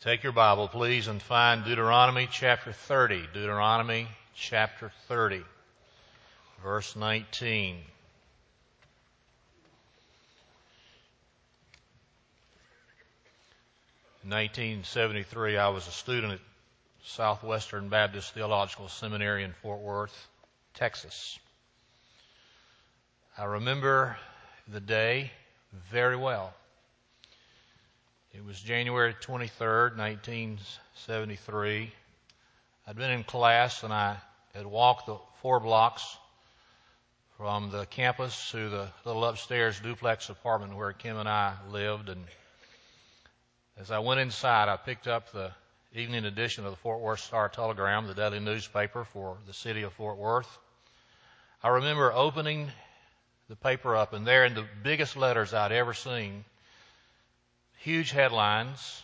Take your Bible, please, and find Deuteronomy chapter 30. Deuteronomy chapter 30, verse 19. In 1973, I was a student at Southwestern Baptist Theological Seminary in Fort Worth, Texas. I remember the day very well. It was January 23rd, 1973. I'd been in class and I had walked the 4 blocks from the campus to the little upstairs duplex apartment where Kim and I lived. And as I went inside, I picked up the evening edition of the Fort Worth Star-Telegram, the daily newspaper for the city of Fort Worth. I remember opening the paper up, and there in the biggest letters I'd ever seen, huge headlines: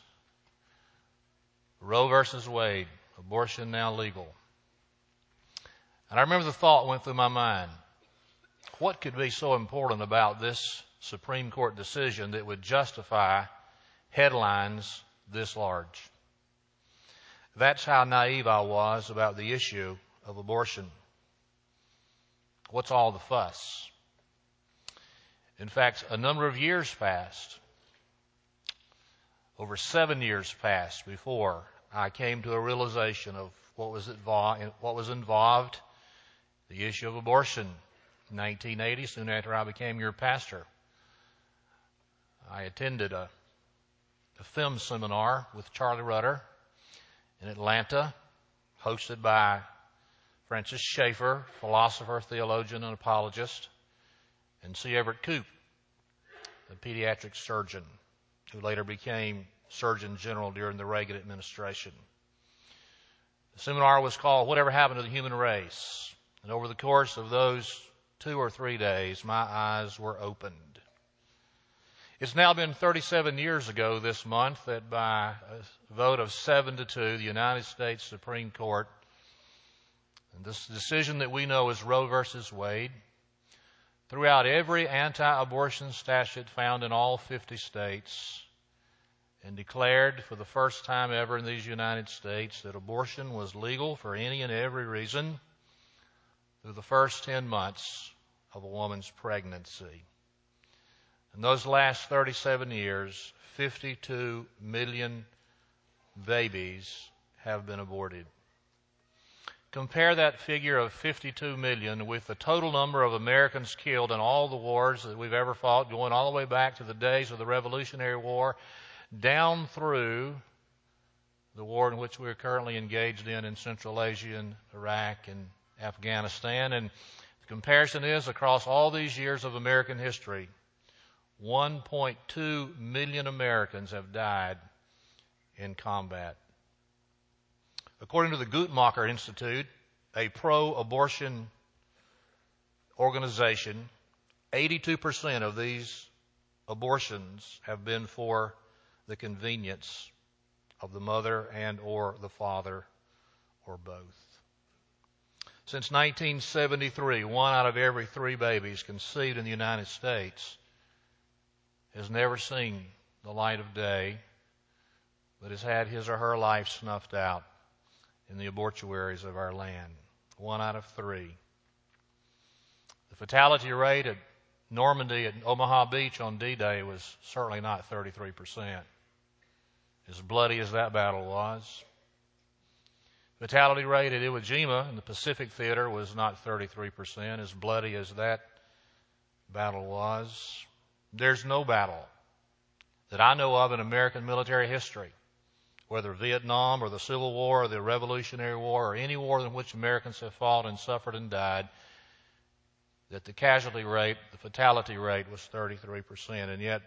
Roe versus Wade, abortion now legal. And I remember the thought went through my mind, what could be so important about this Supreme Court decision that would justify headlines this large? That's how naive I was about the issue of abortion. What's all the fuss? In fact, a number of years passed. Over 7 years passed before I came to a realization of what was involved, the issue of abortion. In 1980, soon after I became your pastor, I attended a film seminar with Charlie Rudder in Atlanta, hosted by Francis Schaeffer, philosopher, theologian, and apologist, and C. Everett Koop, the pediatric surgeon, who later became Surgeon General during the Reagan administration. The seminar was called Whatever Happened to the Human Race? And over the course of those 2 or 3 days, my eyes were opened. It's now been 37 years ago this month that by a vote of 7-2, the United States Supreme Court, and this decision that we know as Roe versus Wade, threw out every anti-abortion statute found in all 50 states and declared for the first time ever in these United States that abortion was legal for any and every reason through the first 10 months of a woman's pregnancy. In those last 37 years, 52 million babies have been aborted. Compare that figure of 52 million with the total number of Americans killed in all the wars that we've ever fought, going all the way back to the days of the Revolutionary War, down through the war in which we're currently engaged in Central Asia and Iraq and Afghanistan. And the comparison is, across all these years of American history, 1.2 million Americans have died in combat. According to the Guttmacher Institute, a pro-abortion organization, 82% of these abortions have been for the convenience of the mother and or the father or both. Since 1973, 1 out of every 3 babies conceived in the United States has never seen the light of day, but has had his or her life snuffed out in the abortuaries of our land. 1 out of 3. The fatality rate at Normandy at Omaha Beach on D-Day was certainly not 33%. As bloody as that battle was. Fatality rate at Iwo Jima in the Pacific Theater was not 33%, as bloody as that battle was. There's no battle that I know of in American military history, whether Vietnam or the Civil War or the Revolutionary War or any war in which Americans have fought and suffered and died, that the casualty rate, the fatality rate was 33%. And yet,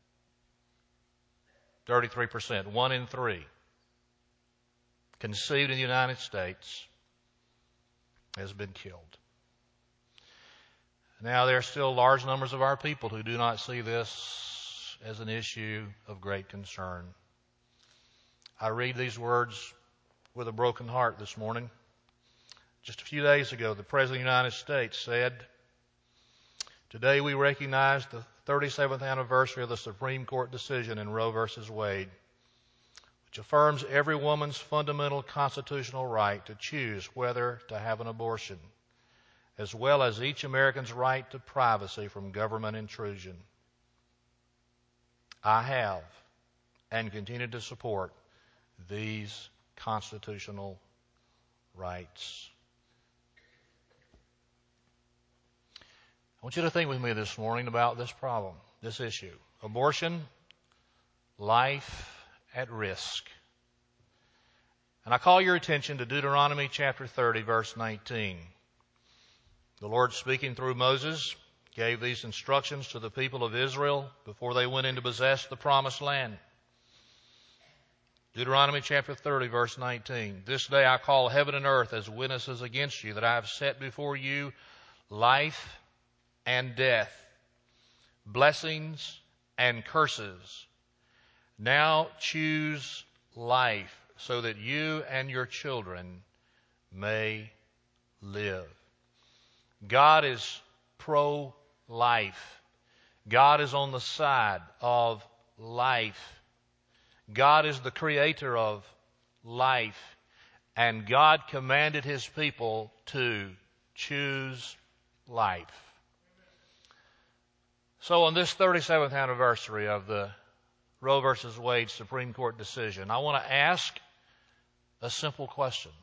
33%, 1 in 3, conceived in the United States, has been killed. Now, there are still large numbers of our people who do not see this as an issue of great concern. I read these words with a broken heart this morning. Just a few days ago, the President of the United States said, "Today we recognize the 37th anniversary of the Supreme Court decision in Roe versus Wade, which affirms every woman's fundamental constitutional right to choose whether to have an abortion, as well as each American's right to privacy from government intrusion. I have and continue to support these constitutional rights. I want you to think with me this morning about this problem, this issue. Abortion, life at risk. And I call your attention to Deuteronomy chapter 30, verse 19. The Lord, speaking through Moses, gave these instructions to the people of Israel before they went in to possess the promised land. Deuteronomy chapter 30, verse 19. This day I call heaven and earth as witnesses against you that I have set before you life and death, blessings and curses. Now choose life so that you and your children may live. God is pro-life. God is on the side of life. God is the creator of life. And God commanded His people to choose life. So on this 37th anniversary of the Roe versus Wade Supreme Court decision, I want to ask a simple question.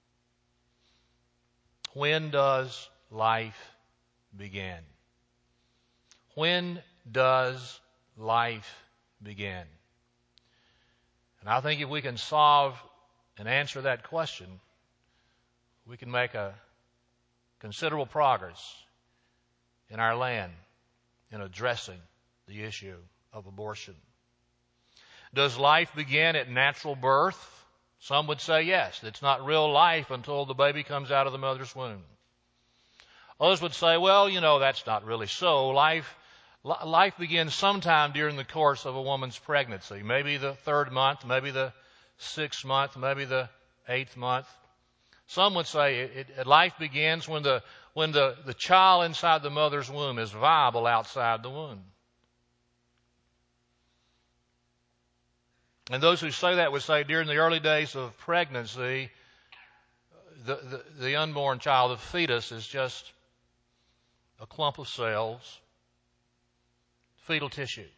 When does life begin? When does life begin? And I think if we can solve and answer that question, we can make a considerable progress in our land in addressing the issue of abortion. Does life begin at natural birth? Some would say yes. It's not real life until the baby comes out of the mother's womb. Others would say, well, that's not really so. Life begins sometime during the course of a woman's pregnancy. Maybe the 3rd month, maybe the 6th month, maybe the 8th month. Some would say life begins when the child inside the mother's womb is viable outside the womb. And those who say that would say during the early days of pregnancy, the unborn child, the fetus, is just a clump of cells, fetal tissue.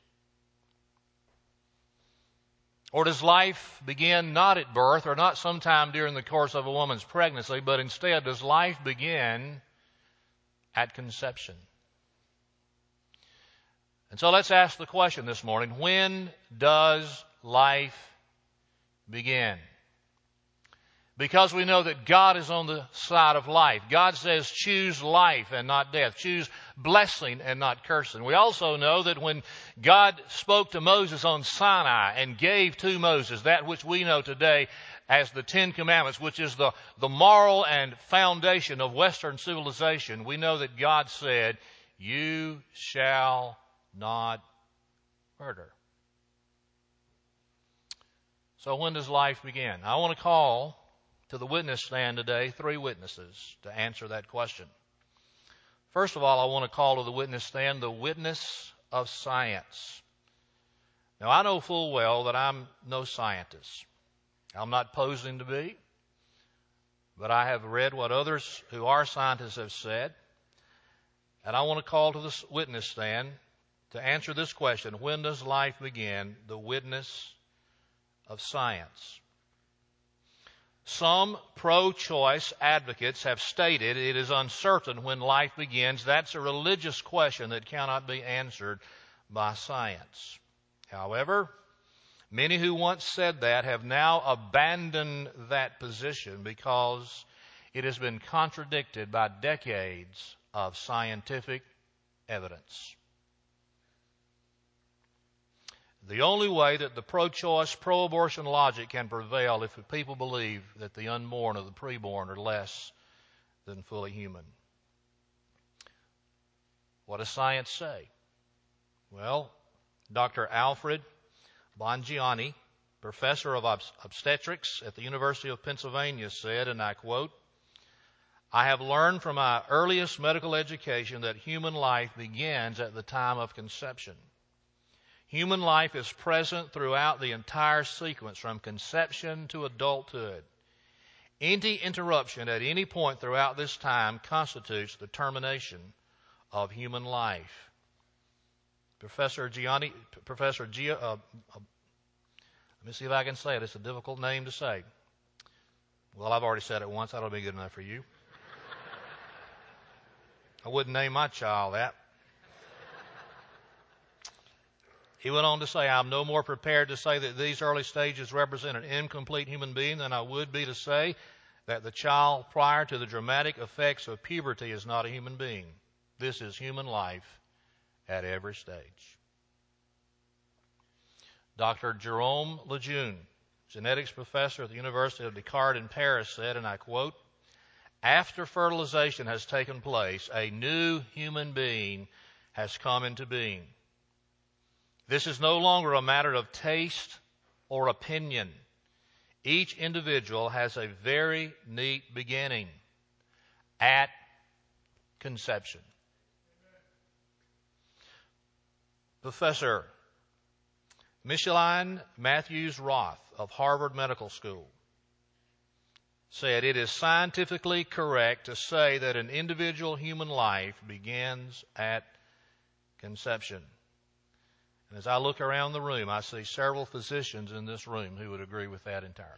Or does life begin not at birth or not sometime during the course of a woman's pregnancy, but instead does life begin at conception? And so let's ask the question this morning, when does life begin? Because we know that God is on the side of life. God says choose life and not death. Choose blessing and not cursing. We also know that when God spoke to Moses on Sinai and gave to Moses that which we know today as the Ten Commandments, which is the moral and foundation of Western civilization, we know that God said, you shall not murder. So when does life begin? I want to call to the witness stand today 3 witnesses to answer that question. First of all, I want to call to the witness stand the witness of science. Now, I know full well that I'm no scientist. I'm not posing to be, but I have read what others who are scientists have said, and I want to call to the witness stand to answer this question, when does life begin? The witness of science. Some pro-choice advocates have stated it is uncertain when life begins. That's a religious question that cannot be answered by science. However, many who once said that have now abandoned that position because it has been contradicted by decades of scientific evidence. The only way that the pro-choice, pro-abortion logic can prevail if people believe that the unborn or the preborn are less than fully human. What does science say? Well, Dr. Alfred Bongianni, professor of obstetrics at the University of Pennsylvania, said, and I quote, I have learned from my earliest medical education that human life begins at the time of conception. Human life is present throughout the entire sequence from conception to adulthood. Any interruption at any point throughout this time constitutes the termination of human life. Let me see if I can say it. It's a difficult name to say. Well, I've already said it once. That'll be good enough for you. I wouldn't name my child that. He went on to say, I'm no more prepared to say that these early stages represent an incomplete human being than I would be to say that the child prior to the dramatic effects of puberty is not a human being. This is human life at every stage. Dr. Jerome Lejeune, genetics professor at the University of Descartes in Paris, said, and I quote, after fertilization has taken place, a new human being has come into being. This is no longer a matter of taste or opinion. Each individual has a very neat beginning at conception. Professor Micheline Matthews Roth of Harvard Medical School said, it is scientifically correct to say that an individual human life begins at conception. And as I look around the room, I see several physicians in this room who would agree with that entirely.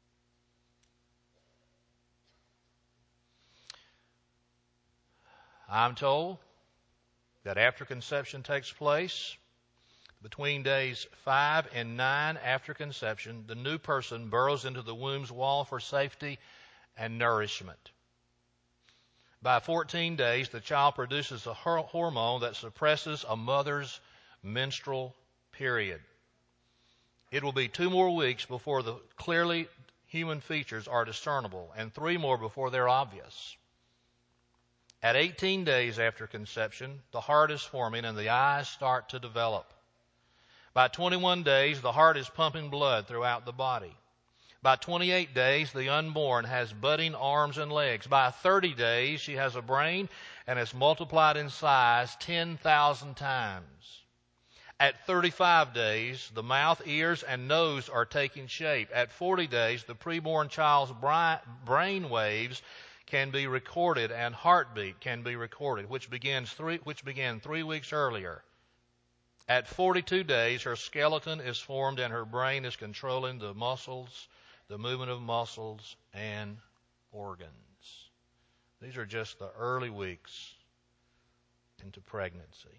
I'm told that after conception takes place, between days 5 and 9 after conception, the new person burrows into the womb's wall for safety and nourishment. By 14 days, the child produces a hormone that suppresses a mother's menstrual period. It will be 2 more weeks before the clearly human features are discernible, and 3 more before they're obvious. At 18 days after conception, the heart is forming and the eyes start to develop. By 21 days, the heart is pumping blood throughout the body. By 28 days, the unborn has budding arms and legs. By 30 days, she has a brain and has multiplied in size 10,000 times. At 35 days, the mouth, ears, and nose are taking shape. At 40 days, the preborn child's brain waves can be recorded and heartbeat can be recorded, which began 3 weeks earlier. At 42 days, her skeleton is formed and her brain is controlling the muscles, the movement of muscles and organs. These are just the early weeks into pregnancy.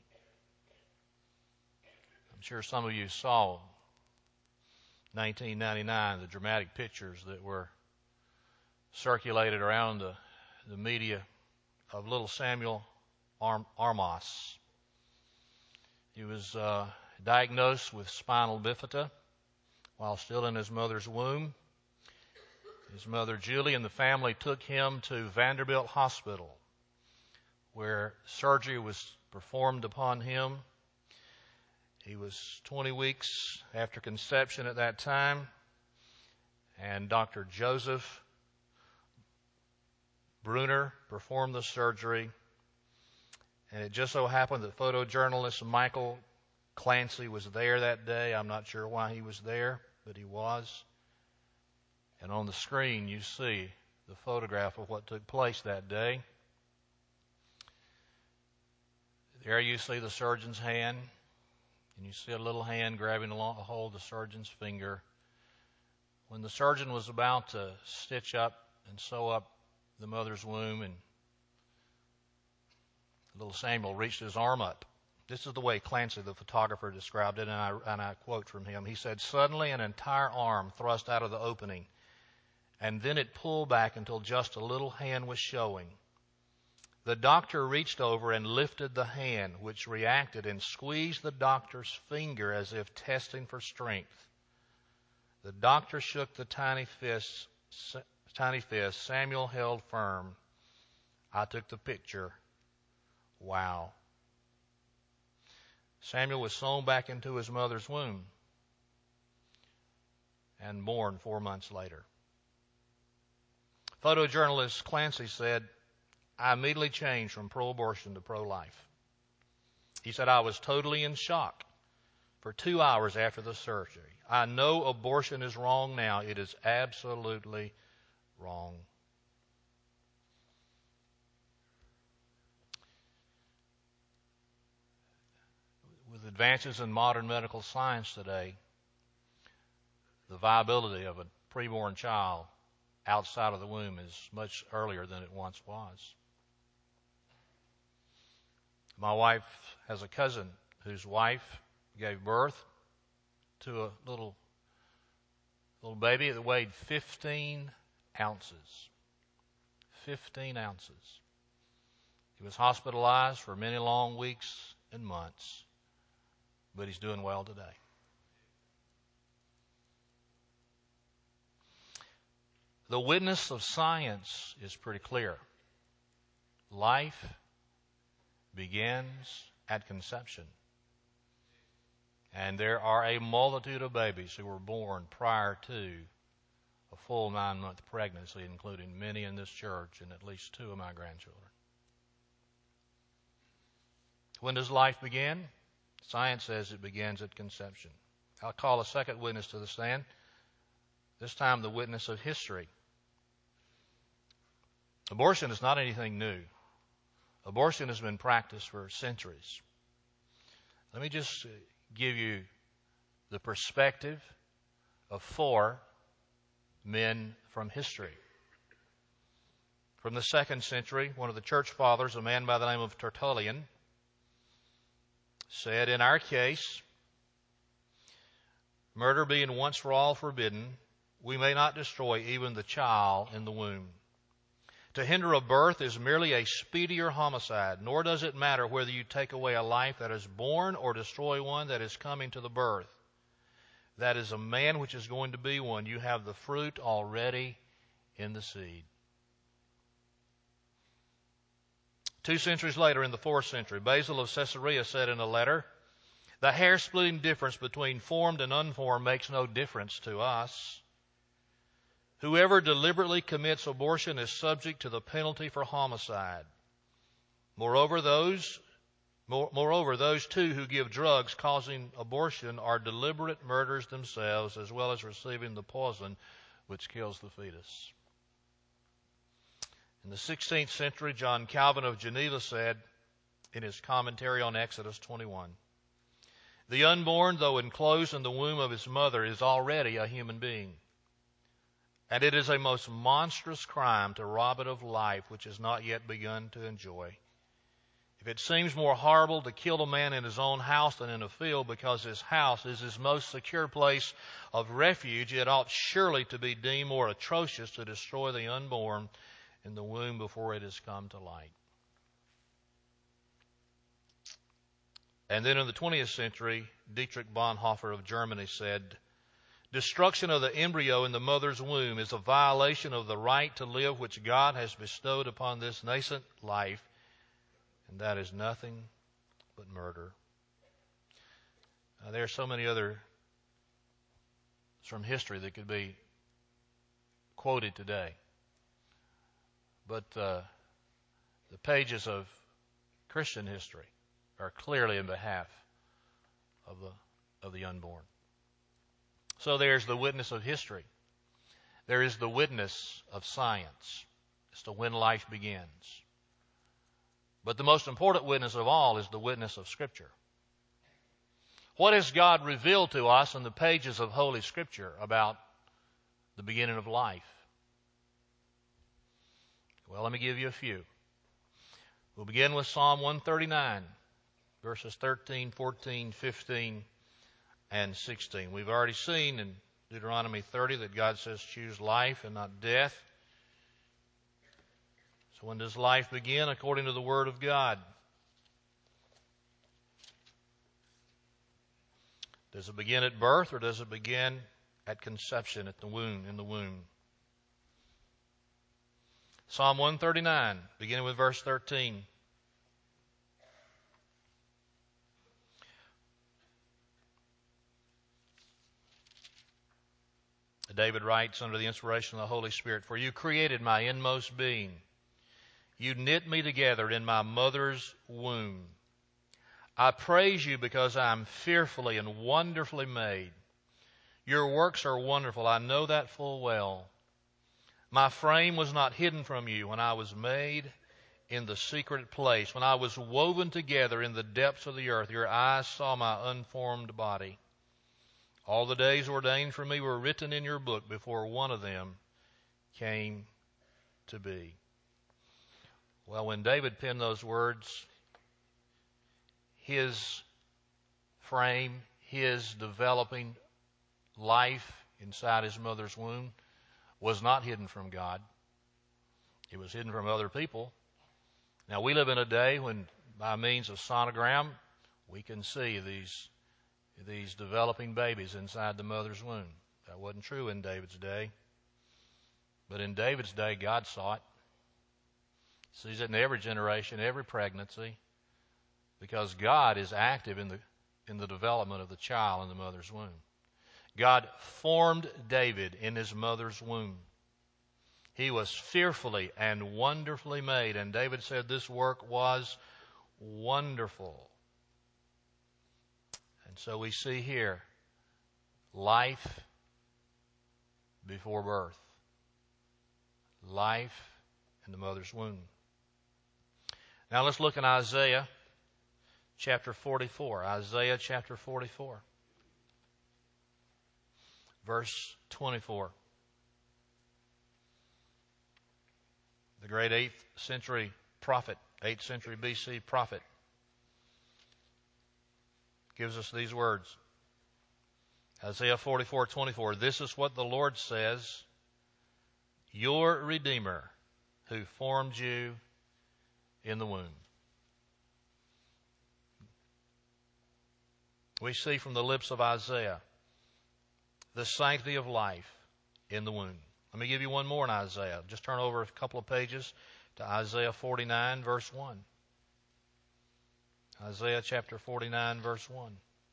I'm sure some of you saw 1999, the dramatic pictures that were circulated around the media of little Samuel Armas. He was diagnosed with spinal bifida while still in his mother's womb. His mother, Julie, and the family took him to Vanderbilt Hospital, where surgery was performed upon him. He was 20 weeks after conception at that time, and Dr. Joseph Brunner performed the surgery. And it just so happened that photojournalist Michael Clancy was there that day. I'm not sure why he was there, but he was. And on the screen you see the photograph of what took place that day. There you see the surgeon's hand, and you see a little hand grabbing a hold of the surgeon's finger. When the surgeon was about to stitch up and sew up the mother's womb, and little Samuel reached his arm up. This is the way Clancy, the photographer, described it, and I quote from him. He said, suddenly an entire arm thrust out of the opening, and then it pulled back until just a little hand was showing. The doctor reached over and lifted the hand, which reacted and squeezed the doctor's finger as if testing for strength. The doctor shook the tiny fist Samuel held firm. I took the picture. Wow. Samuel was sewn back into his mother's womb and born 4 months later. Photojournalist Clancy said, I immediately changed from pro-abortion to pro-life. He said, I was totally in shock for 2 hours after the surgery. I know abortion is wrong now. It is absolutely wrong. With advances in modern medical science today, the viability of a preborn child outside of the womb is much earlier than it once was. My wife has a cousin whose wife gave birth to a little baby that weighed 15 ounces. 15 ounces. He was hospitalized for many long weeks and months, but he's doing well today. The witness of science is pretty clear. Life begins at conception. And there are a multitude of babies who were born prior to a full 9-month pregnancy, including many in this church and at least 2 of my grandchildren. When does life begin? Science says it begins at conception. I'll call a second witness to the stand, this time the witness of history. Abortion is not anything new. Abortion has been practiced for centuries. Let me just give you the perspective of 4 men from history. From the 2nd century, one of the church fathers, a man by the name of Tertullian, said, in our case, murder being once for all forbidden, we may not destroy even the child in the womb. To hinder a birth is merely a speedier homicide, nor does it matter whether you take away a life that is born or destroy one that is coming to the birth. That is a man which is going to be one. You have the fruit already in the seed. 2 centuries later, in the 4th century, Basil of Caesarea said in a letter, the hair-splitting difference between formed and unformed makes no difference to us. Whoever deliberately commits abortion is subject to the penalty for homicide. Moreover, those too who give drugs causing abortion are deliberate murderers themselves, as well as receiving the poison which kills the fetus. In the 16th century, John Calvin of Geneva said in his commentary on Exodus 21, the unborn, though enclosed in the womb of his mother, is already a human being. And it is a most monstrous crime to rob it of life which has not yet begun to enjoy. If it seems more horrible to kill a man in his own house than in a field because his house is his most secure place of refuge, it ought surely to be deemed more atrocious to destroy the unborn in the womb before it has come to light. And then in the 20th century, Dietrich Bonhoeffer of Germany said, destruction of the embryo in the mother's womb is a violation of the right to live which God has bestowed upon this nascent life, and that is nothing but murder. Now, there are so many others from history that could be quoted today, but the pages of Christian history are clearly in behalf of the unborn. So there's the witness of history. There is the witness of science as to when life begins. But the most important witness of all is the witness of Scripture. What has God revealed to us in the pages of Holy Scripture about the beginning of life? Well, let me give you a few. We'll begin with Psalm 139, verses 13, 14, 15, and 16. We've already seen in Deuteronomy 30 that God says choose life and not death. So when does life begin? According to the Word of God. Does it begin at birth or does it begin at conception, at the womb, in the womb? Psalm 139, beginning with verse 13. David writes under the inspiration of the Holy Spirit, for you created my inmost being. You knit me together in my mother's womb. I praise you because I am fearfully and wonderfully made. Your works are wonderful. I know that full well. My frame was not hidden from you when I was made in the secret place. When I was woven together in the depths of the earth, your eyes saw my unformed body. All the days ordained for me were written in your book before one of them came to be. Well, when David penned those words, his frame, his developing life inside his mother's womb was not hidden from God. It was hidden from other people. Now, we live in a day when, by means of sonogram, we can see these developing babies inside the mother's womb. That wasn't true in David's day. But in David's day, God saw it. He sees it in every generation, every pregnancy, because God is active in the development of the child in the mother's womb. God formed David in his mother's womb. He was fearfully and wonderfully made, and David said this work was wonderful. And so we see here life before birth, life in the mother's womb. Now let's look in Isaiah chapter 44. Isaiah chapter 44, verse 24. The great 8th century prophet, 8th century BC prophet, gives us these words. Isaiah 44:24. This is what the Lord says, your Redeemer, who formed you in the womb. We see from the lips of Isaiah the sanctity of life in the womb. Let me give you one more in Isaiah. Just turn over a couple of pages to Isaiah 49, verse 1. Isaiah chapter 49, verse 1.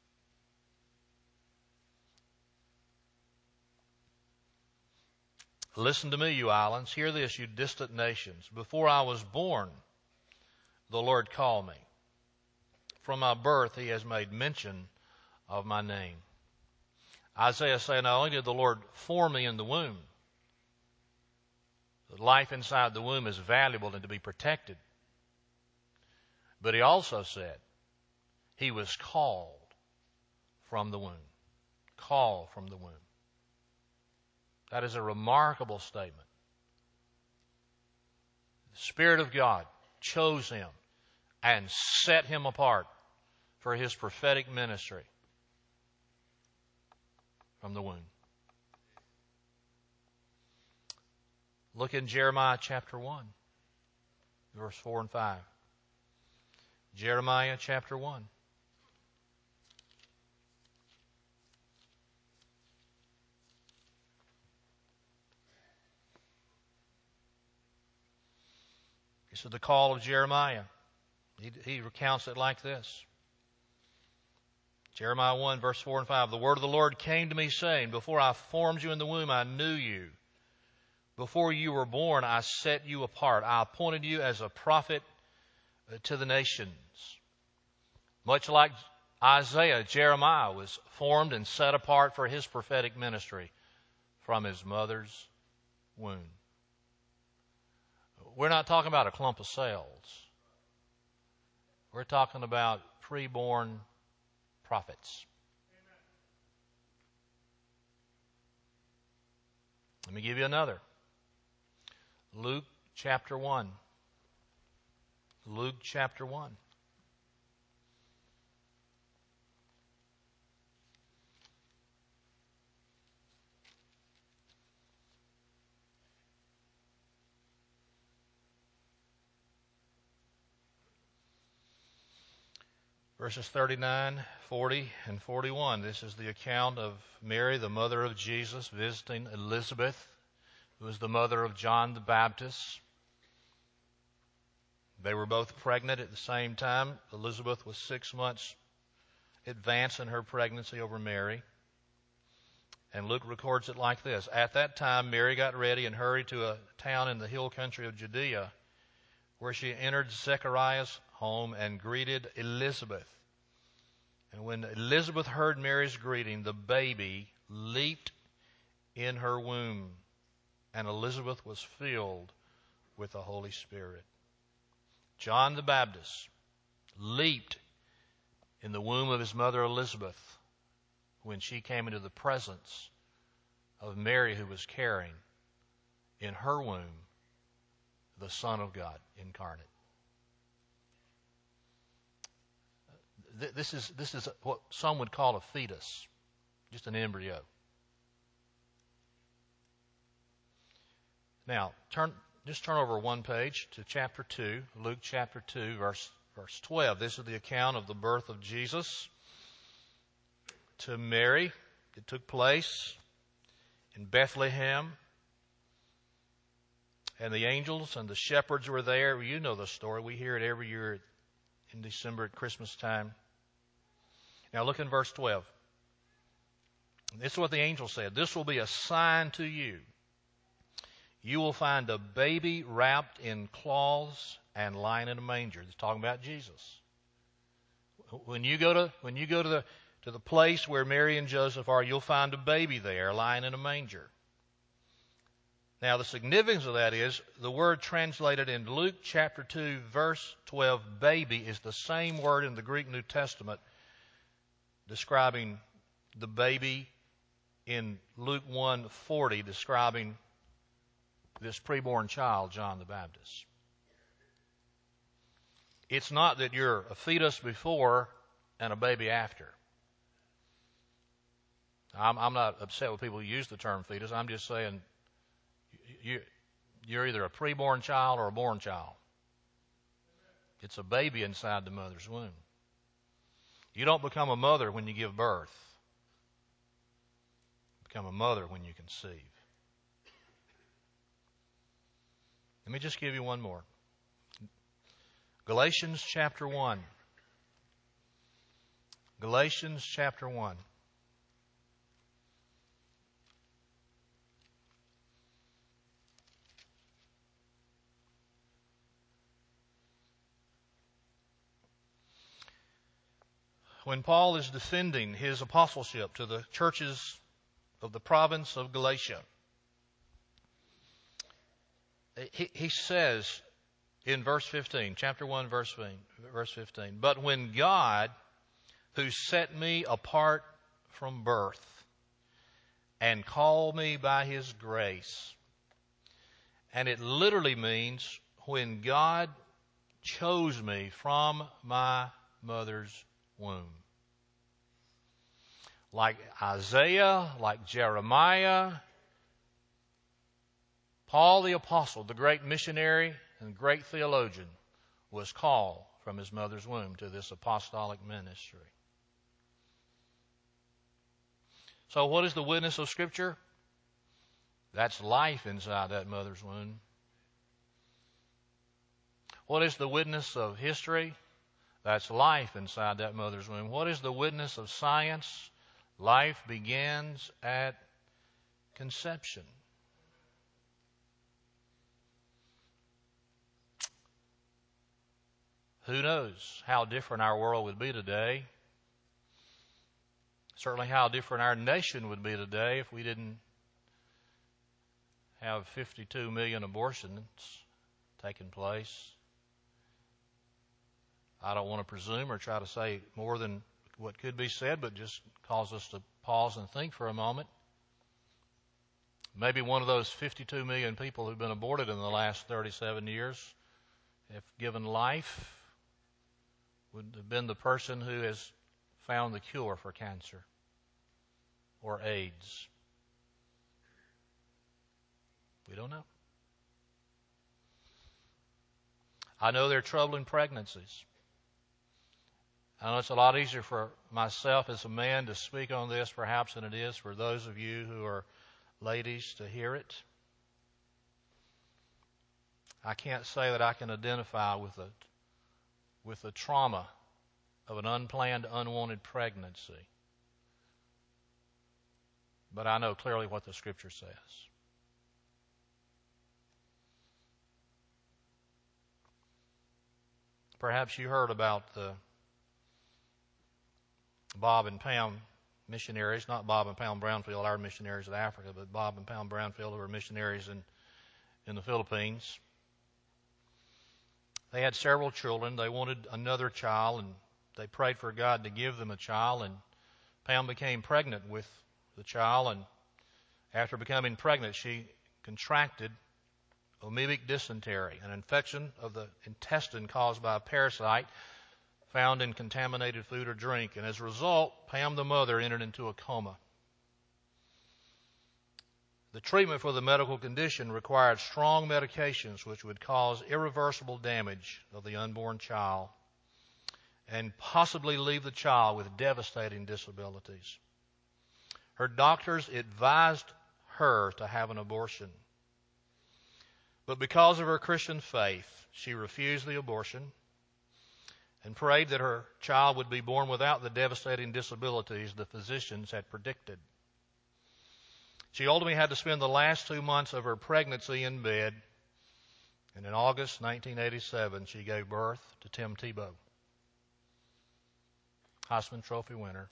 Listen to me, you islands. Hear this, you distant nations. Before I was born, the Lord called me. From my birth, he has made mention of my name. Isaiah said, not only did the Lord form me in the womb, the life inside the womb is valuable and to be protected. But he also said he was called from the womb. Called from the womb. That is a remarkable statement. The Spirit of God chose him and set him apart for his prophetic ministry from the womb. Look in Jeremiah chapter 1, verse 4 and 5. Jeremiah chapter 1. This is the call of Jeremiah. He recounts it like this. Jeremiah 1, verse 4 and 5. The word of the Lord came to me, saying, before I formed you in the womb, I knew you. Before you were born, I set you apart. I appointed you as a prophet to the nations. Much like Isaiah, Jeremiah was formed and set apart for his prophetic ministry from his mother's womb. We're not talking about a clump of cells. We're talking about preborn prophets. Let me give you another. Luke chapter 1. Luke chapter 1. Verses 39, 40, and 41. This is the account of Mary, the mother of Jesus, visiting Elizabeth, who was the mother of John the Baptist. They were both pregnant at the same time. Elizabeth was 6 months advanced in her pregnancy over Mary. And Luke records it like this. At that time, Mary got ready and hurried to a town in the hill country of Judea, where she entered Zechariah's home and greeted Elizabeth. And when Elizabeth heard Mary's greeting, the baby leaped in her womb, and Elizabeth was filled with the Holy Spirit. John the Baptist leaped in the womb of his mother Elizabeth when she came into the presence of Mary, who was carrying in her womb the Son of God incarnate. This is what some would call a fetus, just an embryo. Now, turn over one page to chapter 2, Luke chapter 2, verse 12. This is the account of the birth of Jesus to Mary. It took place in Bethlehem. And the angels and the shepherds were there. You know the story. We hear it every year in December at Christmas time. Now look in verse 12. This is what the angel said. This will be a sign to you. You will find a baby wrapped in cloths and lying in a manger. It's talking about Jesus. When you go to the place where Mary and Joseph are, you'll find a baby there lying in a manger. Now, the significance of that is the word translated in Luke chapter 2, verse 12, baby, is the same word in the Greek New Testament describing the baby in Luke 1:40, describing this preborn child, John the Baptist. It's not that you're a fetus before and a baby after. I'm not upset with people who use the term fetus. I'm just saying you're either a preborn child or a born child. It's a baby inside the mother's womb. You don't become a mother when you give birth. You become a mother when you conceive. Let me just give you one more. Galatians chapter 1. Galatians chapter 1. When Paul is defending his apostleship to the churches of the province of Galatia, he says in verse 15, chapter 1, verse 15, but when God, who set me apart from birth and called me by His grace, and it literally means when God chose me from my mother's womb. Like Isaiah, like Jeremiah, Paul the apostle, the great missionary and great theologian, was called from his mother's womb to this apostolic ministry. So what is the witness of Scripture? That's life inside that mother's womb. What is the witness of history? That's life inside that mother's womb. What is the witness of science? Life begins at conception. Who knows how different our world would be today? Certainly how different our nation would be today if we didn't have 52 million abortions taking place. I don't want to presume or try to say more than what could be said, but just cause us to pause and think for a moment. Maybe one of those 52 million people who've been aborted in the last 37 years, if given life, would have been the person who has found the cure for cancer or AIDS. We don't know. I know there are troubling pregnancies. I know it's a lot easier for myself as a man to speak on this perhaps than it is for those of you who are ladies to hear it. I can't say that I can identify with the trauma of an unplanned, unwanted pregnancy. But I know clearly what the Scripture says. Perhaps you heard about the Bob and Pam missionaries, not Bob and Pam Brownfield, our missionaries in Africa, but Bob and Pam Brownfield, who were missionaries in the Philippines. They had several children. They wanted another child, and they prayed for God to give them a child. And Pam became pregnant with the child, and after becoming pregnant, she contracted amoebic dysentery, an infection of the intestine caused by a parasite found in contaminated food or drink. And as a result, Pam, the mother, entered into a coma. The treatment for the medical condition required strong medications which would cause irreversible damage of the unborn child and possibly leave the child with devastating disabilities. Her doctors advised her to have an abortion. But because of her Christian faith, she refused the abortion and prayed that her child would be born without the devastating disabilities the physicians had predicted. She ultimately had to spend the last 2 months of her pregnancy in bed, and in August 1987, she gave birth to Tim Tebow, Heisman Trophy winner,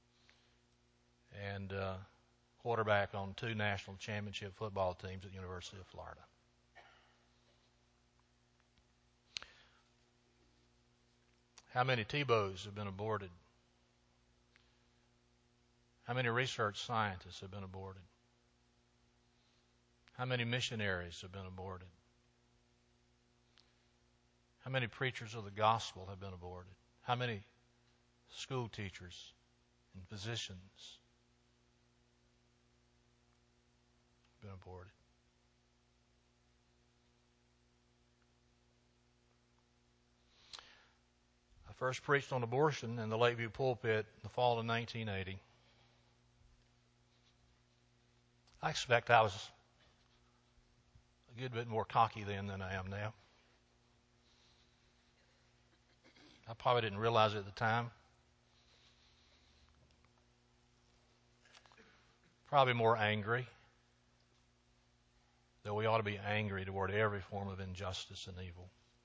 and quarterback on 2 national championship football teams at the University of Florida. How many Tebows have been aborted? How many research scientists have been aborted? How many missionaries have been aborted? How many preachers of the gospel have been aborted? How many school teachers and physicians have been aborted? I first preached on abortion in the Lakeview pulpit in the fall of 1980. I expect I was a good bit more cocky then than I am now. I probably didn't realize it at the time. Probably more angry. Though we ought to be angry toward every form of injustice and evil.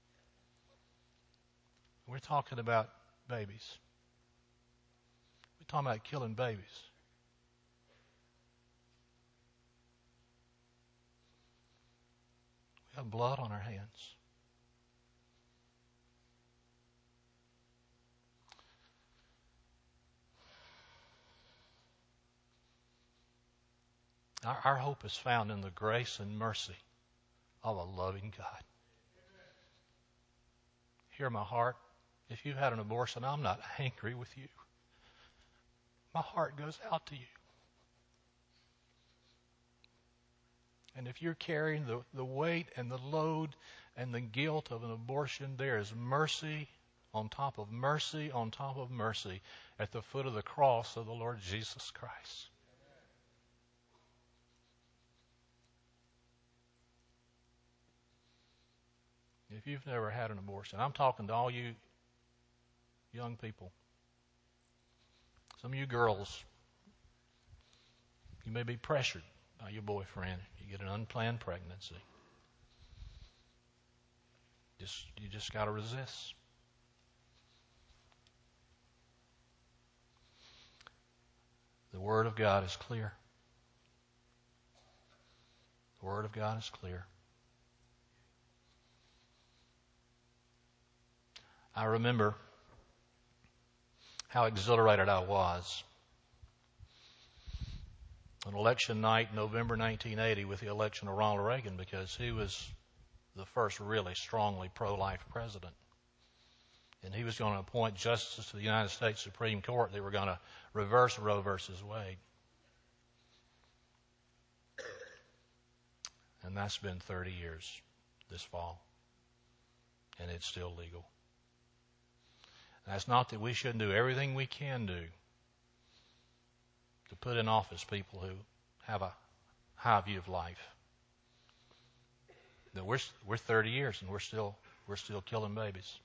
We're talking about babies. We're talking about killing babies. We have blood on our hands. Our hope is found in the grace and mercy of a loving God. Hear my heart. If you've had an abortion, I'm not angry with you. My heart goes out to you. And if you're carrying the weight and the load and the guilt of an abortion, there is mercy on top of mercy on top of mercy at the foot of the cross of the Lord Jesus Christ. If you've never had an abortion, I'm talking to all you young people. Some of you girls, you may be pressured by your boyfriend. You get an unplanned pregnancy. You just got to resist. The Word of God is clear. The Word of God is clear. I remember how exhilarated I was on election night, November 1980, with the election of Ronald Reagan, because he was the first really strongly pro-life president. And he was going to appoint justices to the United States Supreme Court. They were going to reverse Roe versus Wade. And that's been 30 years this fall. And it's still legal. That's not that we shouldn't do everything we can do to put in office people who have a high view of life. That we're 30 years and we're still killing babies.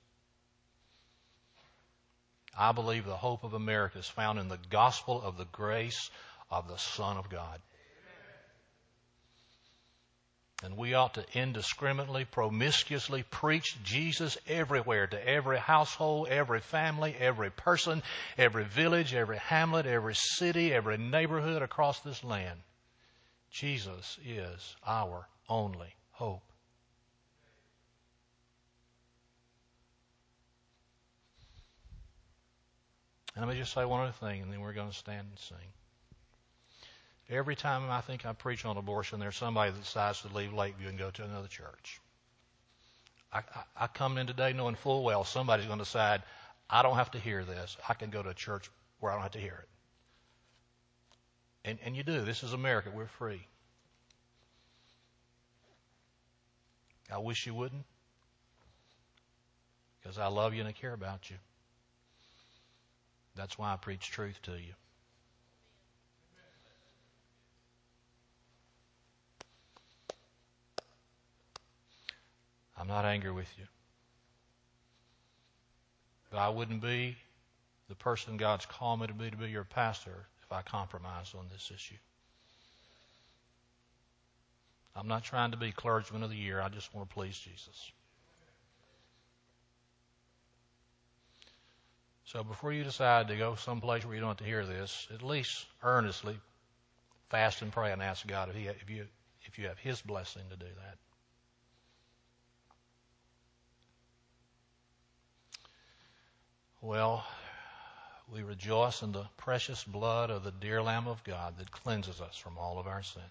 I believe the hope of America is found in the gospel of the grace of the Son of God. And we ought to indiscriminately, promiscuously preach Jesus everywhere, to every household, every family, every person, every village, every hamlet, every city, every neighborhood across this land. Jesus is our only hope. And let me just say one other thing, and then we're going to stand and sing. Every time I think I preach on abortion, there's somebody that decides to leave Lakeview and go to another church. I come in today knowing full well somebody's going to decide, I don't have to hear this. I can go to a church where I don't have to hear it. And you do. This is America. We're free. I wish you wouldn't, because I love you and I care about you. That's why I preach truth to you. I'm not angry with you. But I wouldn't be the person God's called me to be your pastor, if I compromised on this issue. I'm not trying to be clergyman of the year. I just want to please Jesus. So before you decide to go someplace where you don't have to hear this, at least earnestly fast and pray and ask God if you have His blessing to do that. Well, we rejoice in the precious blood of the dear Lamb of God that cleanses us from all of our sin.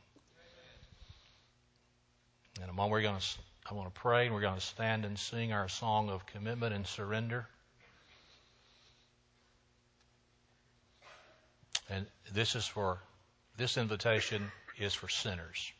In a moment, I want to pray, and we're going to stand and sing our song of commitment and surrender. And this invitation is for sinners.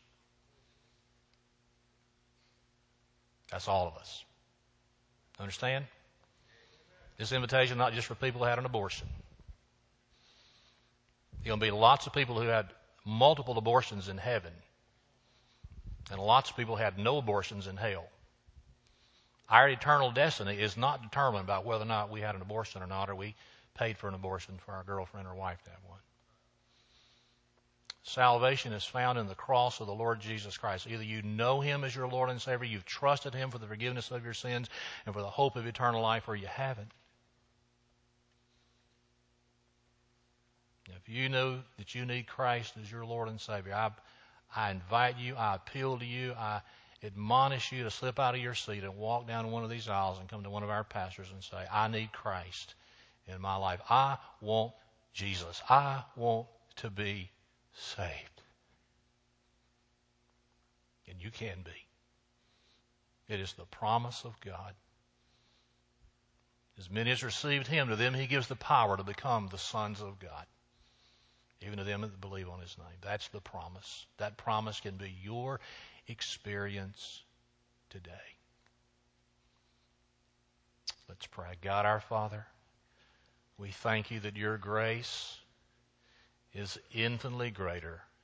That's all of us. Understand? This invitation is not just for people who had an abortion. There are going to be lots of people who had multiple abortions in heaven. And lots of people had no abortions in hell. Our eternal destiny is not determined by whether or not we had an abortion or not, or we paid for an abortion for our girlfriend or wife to have one. Salvation is found in the cross of the Lord Jesus Christ. Either you know Him as your Lord and Savior, you've trusted Him for the forgiveness of your sins and for the hope of eternal life, or you haven't. If you know that you need Christ as your Lord and Savior, I invite you, I appeal to you, I admonish you to slip out of your seat and walk down one of these aisles and come to one of our pastors and say, I need Christ in my life. I want Jesus. I want to be saved. And you can be. It is the promise of God. As many as received Him, to them He gives the power to become the sons of God. Even to them that believe on His name. That's the promise. That promise can be your experience today. Let's pray. God our Father, we thank You that Your grace is infinitely greater